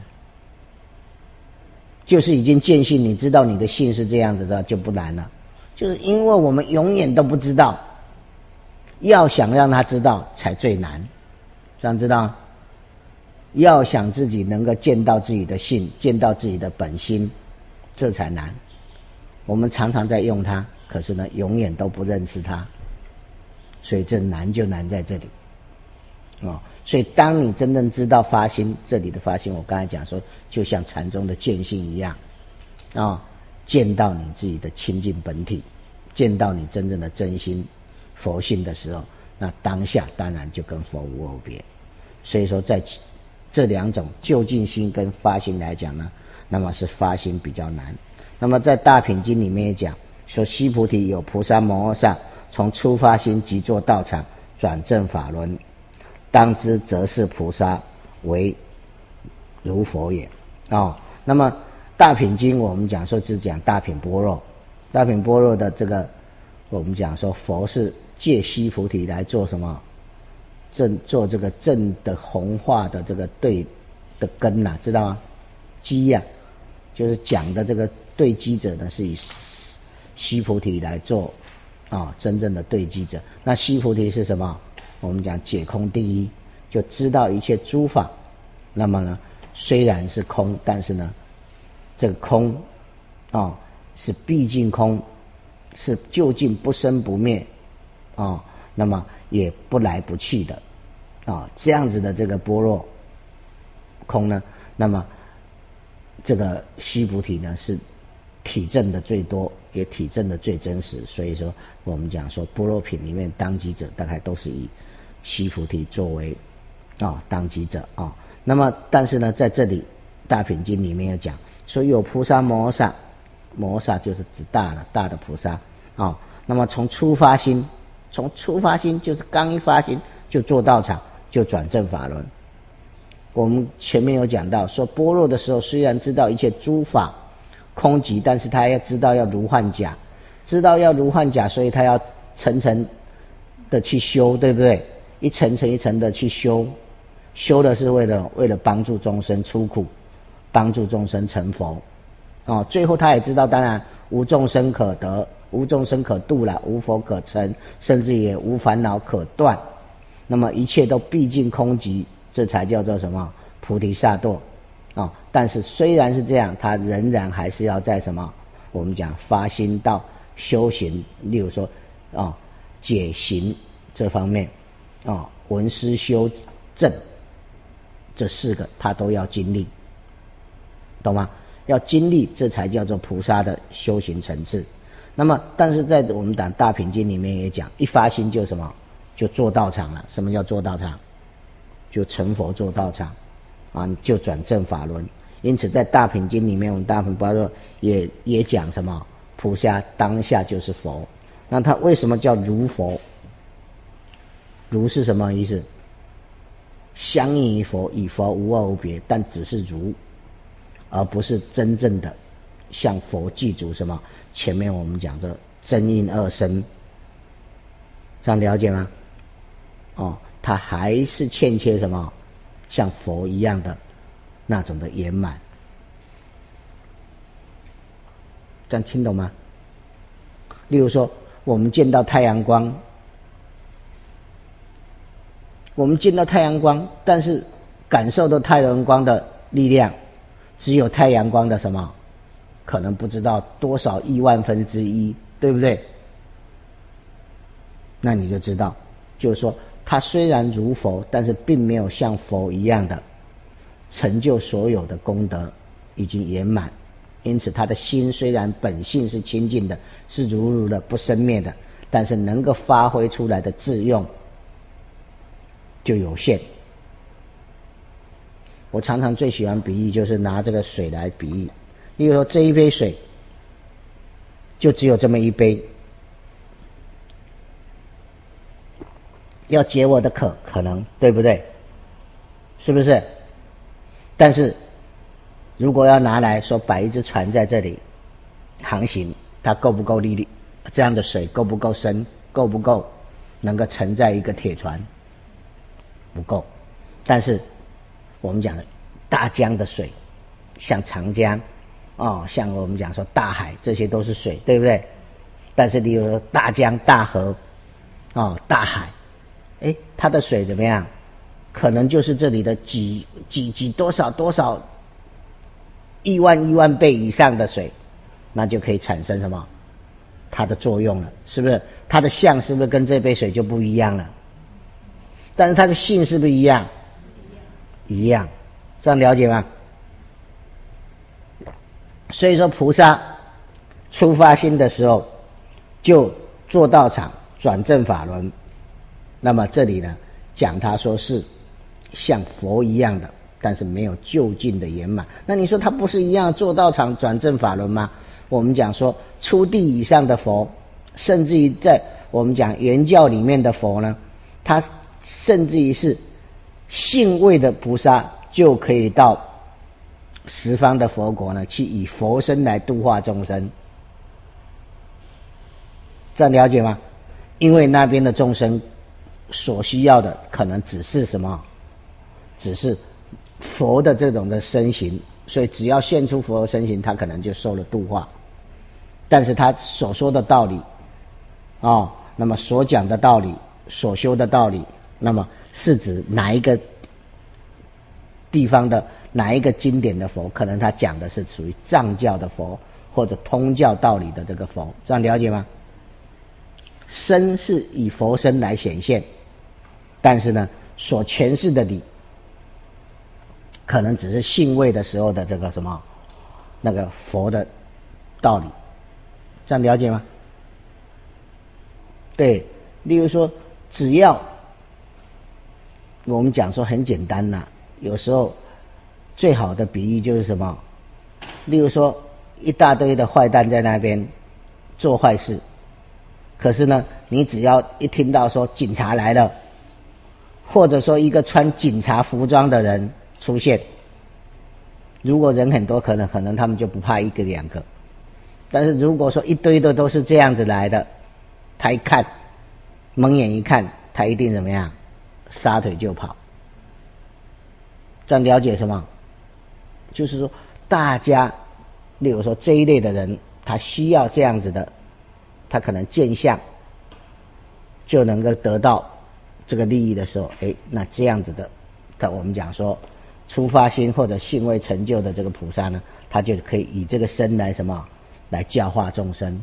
就是已经见性，你知道你的性是这样子的，就不难了。就是因为我们永远都不知道，要想让他知道才最难，这样知道？要想自己能够见到自己的性，见到自己的本心，这才难。我们常常在用它，可是呢，永远都不认识它，所以这难就难在这里。哦，所以当你真正知道发心，这里的发心，我刚才讲说，就像禅宗的见性一样，啊、哦。见到你自己的清净本体，见到你真正的真心佛性的时候，那当下当然就跟佛无二别。所以说在这两种究竟心跟发心来讲呢，那么是发心比较难。那么在大品经里面也讲说，须菩提，有菩萨摩诃萨从初发心即作道场，转正法轮，当知则是菩萨为如佛也。哦，那么大品经我们讲说只讲大品般若，大品般若的这个我们讲说佛是借须菩提来做什么？正做这个正的弘化的这个对的根呐、啊，知道吗？基呀、啊，就是讲的这个对基者呢，是以须菩提来做啊、哦，真正的对基者。那须菩提是什么？我们讲解空第一，就知道一切诸法。那么呢，虽然是空，但是呢，这个空啊、哦、是毕竟空，是究竟不生不灭啊、哦，那么也不来不去的啊、哦，这样子的这个般若空呢，那么这个须菩提呢是体证的最多，也体证的最真实。所以说，我们讲说般若品里面当机者，大概都是以悉菩提作为啊、哦、当机者啊、哦。那么但是呢，在这里大品经里面有讲说，有菩萨摩萨，摩萨就是指大的大的菩萨啊、哦。那么从初发心，从初发心就是刚一发心就做道场，就转正法轮。我们前面有讲到说，般若的时候虽然知道一切诸法空寂，但是他要知道要如幻假，知道要如幻假，所以他要层层的去修，对不对？一层层一层的去修，修的是为了为了帮助众生出苦，帮助众生成佛。哦，最后他也知道，当然无众生可得，无众生可度了，无佛可成，甚至也无烦恼可断。那么一切都毕竟空寂，这才叫做什么？菩提萨埵。哦，但是虽然是这样，他仍然还是要在什么？我们讲发心到修行，例如说，哦，解行这方面，哦，闻思修正这四个，他都要经历，懂吗？要经历，这才叫做菩萨的修行层次。那么，但是在我们讲大品经里面也讲，一发心就什么？就做道场了。什么叫做道场？就成佛做道场啊，就转正法轮。因此在大品经里面，我们大品般若也也讲什么？菩萨当下就是佛。那他为什么叫如佛？如是什么意思？相应于佛，与佛无二无别，但只是如，而不是真正的像佛具足什么？前面我们讲的真因二身，这样了解吗？哦，他还是欠缺什么？像佛一样的那种的圆满，这样听懂吗？例如说，我们见到太阳光，我们见到太阳光，但是感受到太阳光的力量，只有太阳光的什么？可能不知道多少亿万分之一，对不对？那你就知道，就是说，他虽然如佛，但是并没有像佛一样的成就所有的功德，已经圆满。因此他的心虽然本性是清净的，是如如的不生灭的，但是能够发挥出来的智用就有限。我常常最喜欢比喻，就是拿这个水来比喻。例如说，这一杯水就只有这么一杯，要解我的渴，可能对不对？是不是？但是如果要拿来说摆一只船在这里航行，它够不够力？这样的水够不够深？够不够能够承载一个铁船？不够。但是我们讲的大江的水，像长江哦，像我们讲说大海，这些都是水，对不对？但是例如说大江大河哦，大海，诶，它的水怎么样？可能就是这里的几几几多少多少亿万亿万倍以上的水，那就可以产生什么？它的作用了，是不是？它的相是不是跟这杯水就不一样了？但是它的性是不是一样？一样，这样了解吗？所以说菩萨出发心的时候，就做道场，转正法轮。那么这里呢，讲他说是像佛一样的，但是没有就近的圆满。那你说他不是一样做道场转正法轮吗？我们讲说初地以上的佛，甚至于在我们讲原教里面的佛呢，他甚至于是性位的菩萨就可以到十方的佛国呢，去以佛身来度化众生。这样了解吗？因为那边的众生所需要的可能只是什么？只是佛的这种的身形，所以只要现出佛的身形，他可能就受了度化。但是他所说的道理哦，那么所讲的道理，所修的道理，那么是指哪一个地方的哪一个经典的佛？可能他讲的是属于藏教的佛，或者通教道理的这个佛，这样了解吗？身是以佛身来显现，但是呢，所诠释的理，可能只是性位的时候的这个什么那个佛的道理，这样了解吗？对，例如说，只要我们讲说很简单呐、啊，有时候最好的比喻就是什么？例如说一大堆的坏蛋在那边做坏事，可是呢，你只要一听到说警察来了，或者说一个穿警察服装的人出现，如果人很多，可能可能他们就不怕一个两个。但是如果说一堆的都是这样子来的，他一看，蒙眼一看，他一定怎么样？撒腿就跑。这样了解什么？就是说，大家，例如说这一类的人，他需要这样子的，他可能见相就能够得到这个利益的时候，哎，那这样子的，他我们讲说，出发心或者性未成就的这个菩萨呢，他就可以以这个身来什么？来教化众生。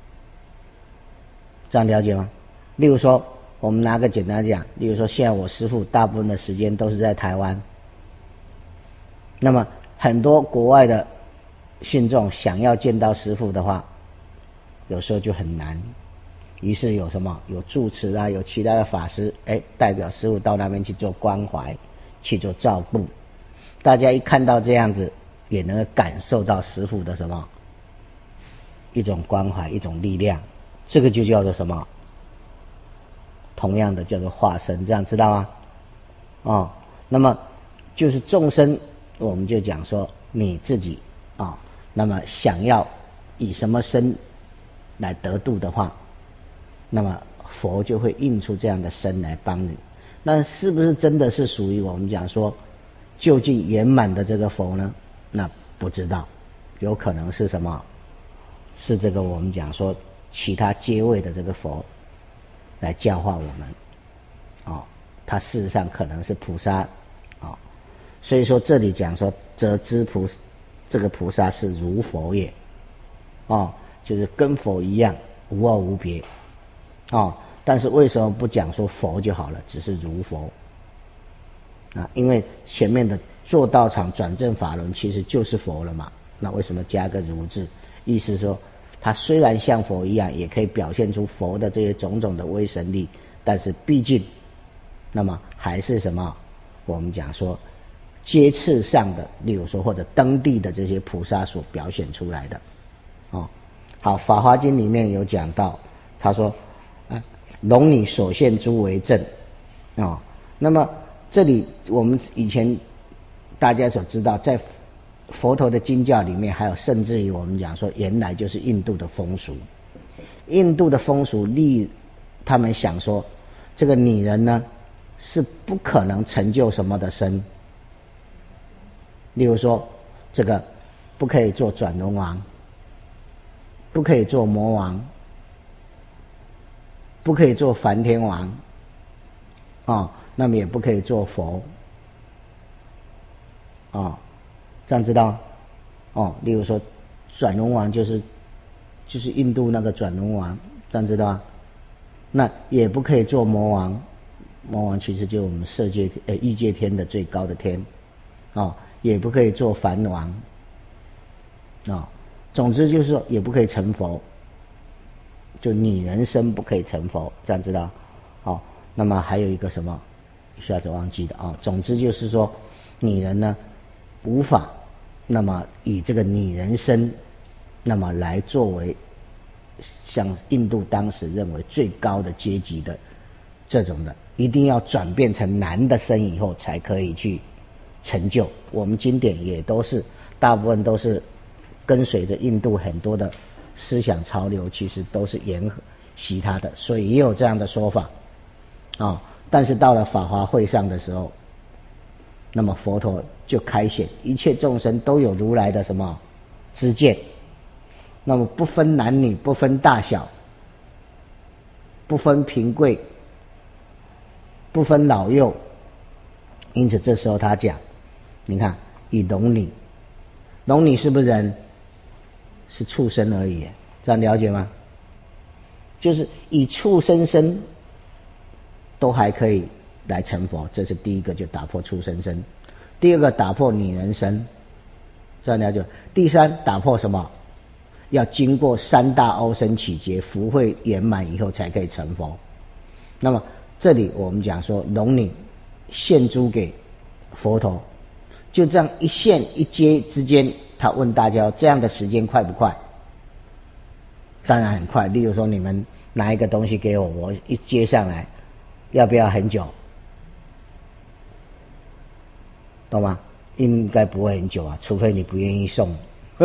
这样了解吗？例如说，我们拿个简单讲，例如说，现在我师父大部分的时间都是在台湾，那么很多国外的信众想要见到师父的话，有时候就很难。于是有什么？有住持啊，有其他的法师，哎，代表师父到那边去做关怀，去做照顾。大家一看到这样子，也能够感受到师父的什么？一种关怀，一种力量。这个就叫做什么？同样的叫做化身，这样知道吗？哦，那么就是众生，我们就讲说你自己啊、哦，那么想要以什么身来得度的话，那么佛就会印出这样的身来帮你。那是不是真的是属于我们讲说究竟圆满的这个佛呢？那不知道，有可能是什么？是这个我们讲说其他阶位的这个佛来教化我们，哦，他事实上可能是菩萨，哦，所以说这里讲说则知菩这个菩萨是如佛也，哦，就是跟佛一样无二无别，哦，但是为什么不讲说佛就好了，只是如佛啊？因为前面的做道场转正法轮其实就是佛了嘛，那为什么加个如字？意思说，它虽然像佛一样，也可以表现出佛的这些种种的威神力，但是毕竟，那么还是什么？我们讲说，阶次上的，例如说或者登地的这些菩萨所表现出来的，哦，好，《法华经》里面有讲到，他说，啊，容你所现诸为正，哦，那么这里我们以前大家所知道，在佛陀的经教里面，还有甚至于我们讲说，原来就是印度的风俗。印度的风俗例，他们想说，这个女人呢是不可能成就什么的身。例如说，这个不可以做转轮王，不可以做魔王，不可以做梵天王，哦，那么也不可以做佛，哦。这样知道哦，例如说转轮王就是就是印度那个转轮王，这样知道吗？那也不可以做魔王，魔王其实就是我们色界呃欲界天的最高的天，哦，也不可以做梵王，哦，总之就是说也不可以成佛，就女人身不可以成佛，这样知道？哦，那么还有一个什么一下子忘记的啊、哦，总之就是说女人呢无法那么以这个女人身那么来作为像印度当时认为最高的阶级的这种的，一定要转变成男的身以后才可以去成就。我们经典也都是大部分都是跟随着印度很多的思想潮流，其实都是沿袭他的，所以也有这样的说法啊、哦。但是到了法华会上的时候，那么佛陀就开显一切众生都有如来的什么知见，那么不分男女，不分大小，不分贫贵，不分老幼。因此这时候他讲，你看以龙女，龙女是不是人？是畜生而已，这样了解吗？就是以畜生身都还可以来成佛，这是第一个，就打破畜生身。第二个打破女人身，这样了解。第三打破什么？要经过三大欧生起劫，福慧圆满以后才可以成佛。那么这里我们讲说龙女献诸给佛陀，就这样一现一接之间，他问大家这样的时间快不快？当然很快。例如说你们拿一个东西给我，我一接上来，要不要很久？懂吗？应该不会很久啊，除非你不愿意送，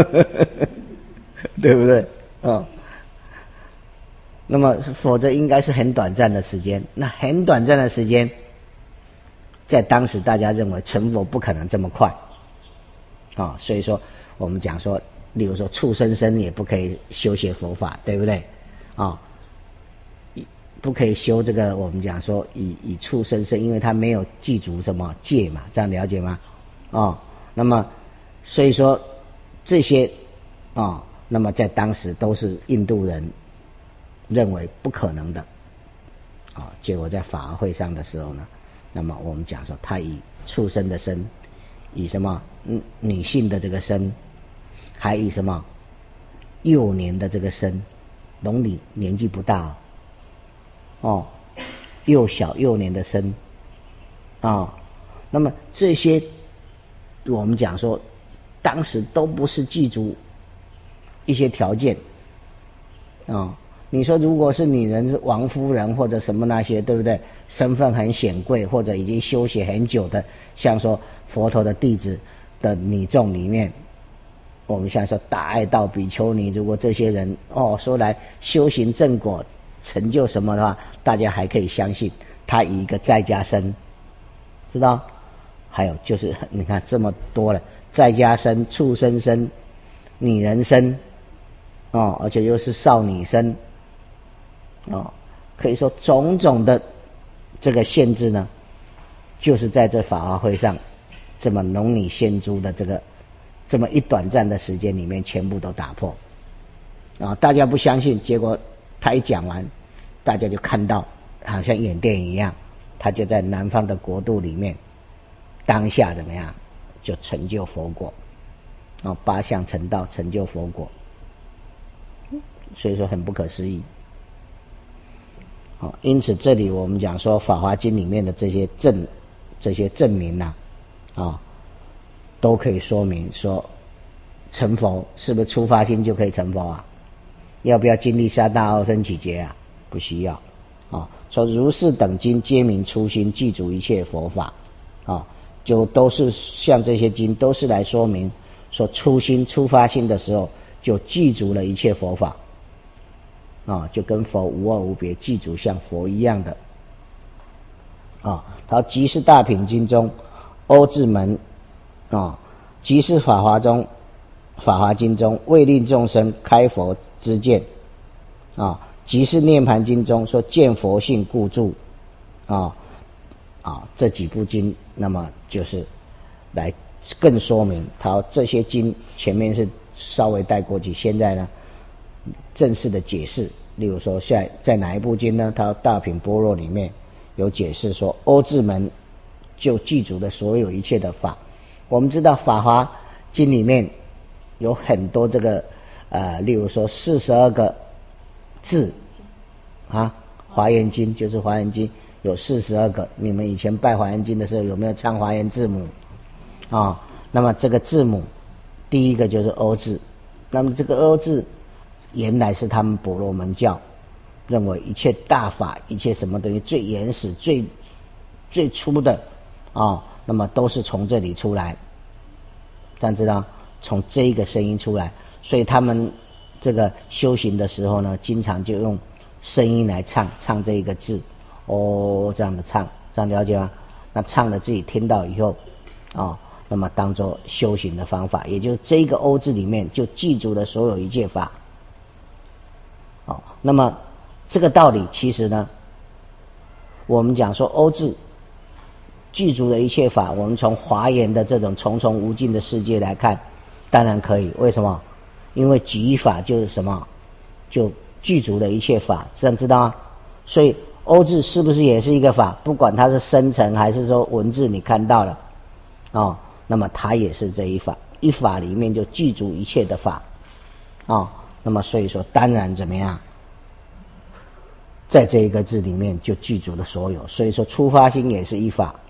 对不对？哦，那么否则应该是很短暂的时间。那很短暂的时间，在当时大家认为成佛不可能这么快啊、哦，所以说我们讲说，例如说畜生身也不可以修学佛法，对不对？啊、哦，不可以修这个，我们讲说以以畜生身，因为他没有记足什么戒嘛，这样了解吗？哦，那么所以说这些哦，那么在当时都是印度人认为不可能的啊、哦。结果在法华会上的时候呢，那么我们讲说他以畜生的身，以什么嗯女性的这个身，还以什么幼年的这个身，龙女年纪不大哦，幼小幼年的身啊、哦，那么这些我们讲说当时都不是记住一些条件啊、哦。你说如果是女人是王夫人或者什么那些，对不对？身份很显贵或者已经修学很久的，像说佛陀的弟子的女众里面，我们像说大爱道比丘尼，如果这些人哦说来修行正果成就什么的话，大家还可以相信他以一个在家身，知道？还有就是你看这么多了，在家身、畜生身、女人身哦，而且又是少女身哦，可以说种种的这个限制呢，就是在这法华会上这么龙女献珠的这个这么一短暂的时间里面全部都打破啊、哦！大家不相信，结果他一讲完，大家就看到好像演电影一样，他就在南方的国度里面当下怎么样就成就佛果啊、哦！八相成道，成就佛果，所以说很不可思议。好，因此这里我们讲说《法华经》里面的这些证、这些证明呐、啊，啊，都可以说明说，成佛是不是出发心就可以成佛啊？要不要经历三大奥僧祇劫啊？不需要啊。说如是等经皆明初心，记住一切佛法啊，就都是像这些经都是来说明说初心、出发心的时候就记住了一切佛法。啊，就跟佛无二无别，记住像佛一样的啊。他即是大品经中欧智门啊，即是法华中法华经中为令众生开佛之见啊，即是涅盘经中说见佛性故住啊啊，这几部经，那么就是来更说明他这些经前面是稍微带过去，现在呢正式的解释。例如说在在哪一部经呢？他大品般若里面有解释说，欧智门就记住的所有一切的法。我们知道法华经里面有很多这个呃，例如说四十二个字啊，华严经就是华严经有四十二个。你们以前拜华严经的时候有没有唱华严字母啊？那么这个字母第一个就是欧字，那么这个欧字原来是他们婆罗门教认为一切大法、一切什么东西最原始、最最初的啊、哦，那么都是从这里出来，这样知道？从这一个声音出来，所以他们这个修行的时候呢，经常就用声音来唱，唱这一个字，哦，这样子唱，这样了解吗？那唱了自己听到以后，啊、哦，那么当作修行的方法，也就是这一个欧字里面就记住了所有一切法。哦，那么这个道理其实呢，我们讲说欧字具足的一切法，我们从华严的这种重重无尽的世界来看，当然可以。为什么？因为举一法就是什么，就具足的一切法，这样知道吗？所以欧字是不是也是一个法？不管它是生成还是说文字你看到了哦，那么它也是这一法，一法里面就具足一切的法哦。那么所以说当然怎么样，在这一个字里面就具足了所有，所以说出发心也是一法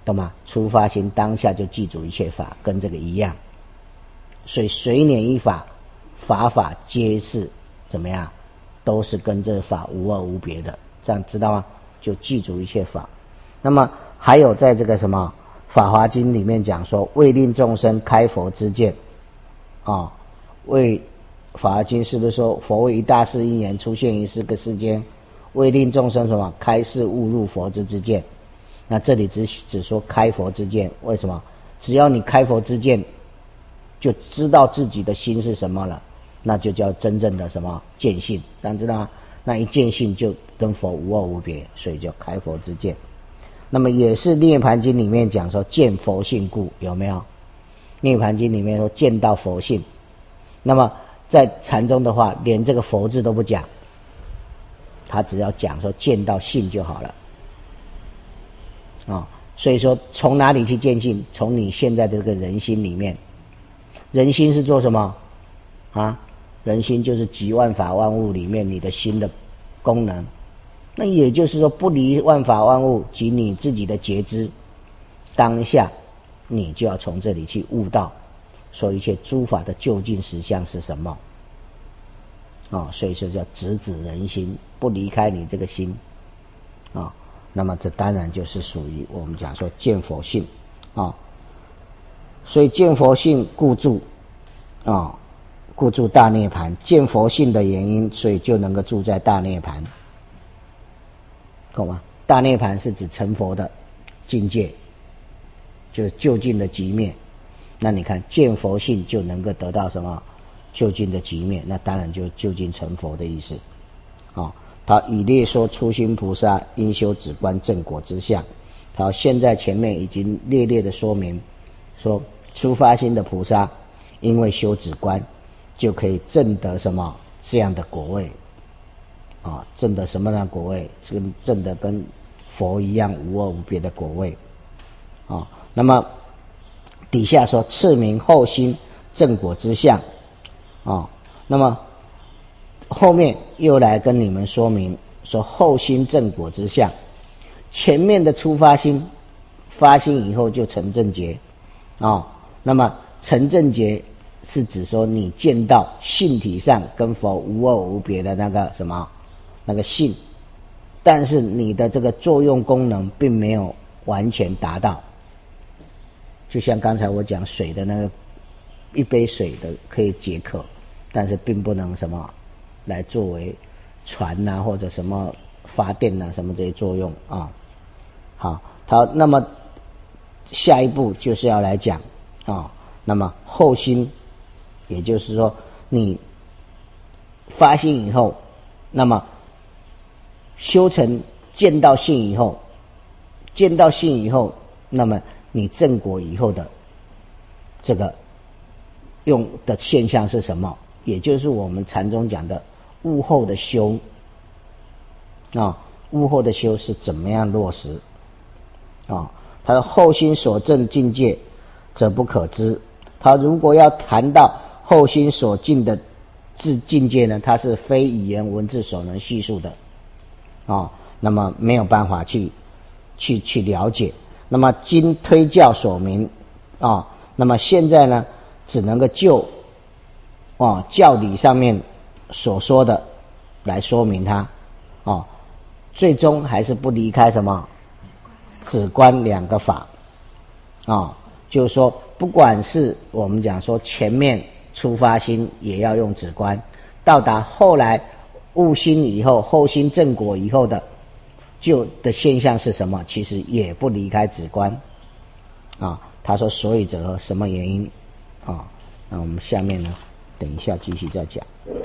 懂吗？出发心当下就记住一切法，跟这个一样。所以随念一法，法法皆是怎么样？都是跟这个法无二无别的，这样知道吗？就记住一切法。那么还有在这个什么《法华经》里面讲说，为令众生开佛之见啊、哦，为《法华经》是不是说佛为一大事因缘出现于这个世间，为令众生什么开示悟入佛之之见？那这里只只说开佛之见，为什么？只要你开佛之见，就知道自己的心是什么了，那就叫真正的什么见性，大家知道吗？那一见性就跟佛无二无别，所以叫开佛之见。那么也是《涅盘经》里面讲说见佛性故，有没有？《涅盘经》里面说见到佛性，那么在禅宗的话，连这个佛字都不讲，他只要讲说见到性就好了。啊、哦，所以说从哪里去见性？从你现在的这个人心里面。人心是做什么啊？人心就是集万法万物里面你的心的功能。那也就是说，不离万法万物及你自己的觉知，当下你就要从这里去悟到，说一切诸法的究竟实相是什么。哦，所以说叫直指人心，不离开你这个心啊、哦。那么这当然就是属于我们讲说见佛性啊、哦。所以见佛性故住啊、哦，故住大涅盘。见佛性的原因，所以就能够住在大涅盘。懂吗？大涅盘是指成佛的境界，就是究竟的寂灭。那你看见佛性就能够得到什么？究竟的寂灭，那当然就究竟成佛的意思。哦，他以列说初心菩萨应修止观正果之相。他现在前面已经列列的说明，说初发心的菩萨因为修止观，就可以证得什么这样的果位。啊，证的什么样的果位？跟证的跟佛一样无二无别的果位。啊，那么底下说次名后心正果之相。啊，那么后面又来跟你们说明说后心正果之相。前面的初发心，发心以后就成正觉。啊，那么成正觉是指说你见到性体上跟佛无二无别的那个什么？那个性，但是你的这个作用功能并没有完全达到。就像刚才我讲水的那个，一杯水的可以解渴，但是并不能什么来作为船呐、啊、或者什么发电呐、啊、什么这些作用啊。好，好，那么下一步就是要来讲啊，那么后心，也就是说你发心以后，那么修成见到性以后，见到性以后，那么你正果以后的这个用的现象是什么？也就是我们禅宗讲的悟后的修啊，悟后的修是怎么样落实啊？他的后心所证境界则不可知。他如果要谈到后心所进的至境界呢，它是非语言文字所能叙述的。哦，那么没有办法去去去了解。那么经推教所明啊、哦，那么现在呢，只能够就哦教理上面所说的来说明它。哦，最终还是不离开什么止观两个法。啊、哦，就是说，不管是我们讲说前面初发心也要用止观，到达后来悟心以后，后心正果以后的就的现象是什么？其实也不离开止观啊。他说，所以者何？什么原因啊？那我们下面呢，等一下继续再讲。